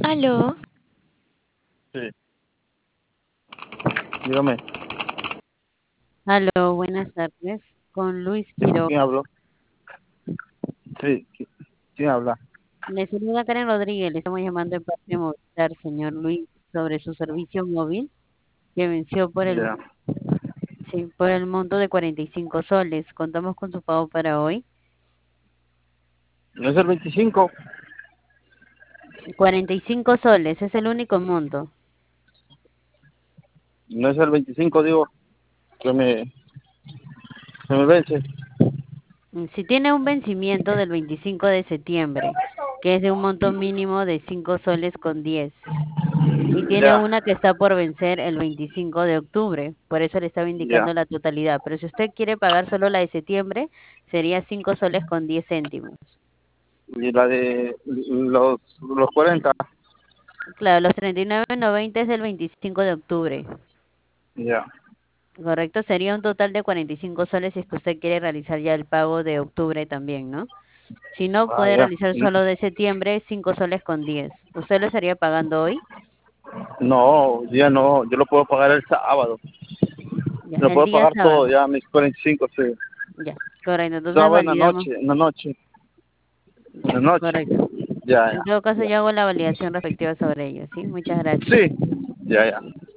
Aló, Sí, dígame, Aló, buenas tardes. Con Luis sí, Quiroga. ¿quién habló? Sí, ¿quién habla? Le saluda Karen Rodríguez. Le estamos llamando de parte de Movistar, señor Luis, sobre su servicio móvil que venció Ya. sí, por el monto de 45 soles. Contamos con su pago para hoy. ¿No es el 25? 45 soles es el único monto. ¿No es el 25, digo, que me, que me vence? Si tiene un vencimiento del 25 de septiembre, que es de un monto mínimo de 5 soles con 10. Y tiene Ya, una que está por vencer el 25 de octubre, por eso le estaba ya. indicando la totalidad. Pero si usted quiere pagar solo la de septiembre, sería 5 soles con 10 céntimos. Y la de los 40, Claro, los 39,90 es del 25 de octubre. ya. Correcto, sería un total de 45 soles si es que usted quiere realizar ya el pago de octubre también, ¿no? Si no, Ah, puede ya. realizar solo de septiembre, 5 soles con 10. ¿Usted lo estaría pagando hoy? No, ya no, yo lo puedo pagar el sábado. Ya, Lo el puedo día pagar todo, sábado. ya mis 45, sí. Ya, correcto. Entonces No, en la validamos. noche, en la noche, en Ya, la noche. correcto. Ya, En ya, todo caso, ya. yo hago la validación respectiva sobre ello, ¿sí? Muchas gracias. Sí, ya, ya.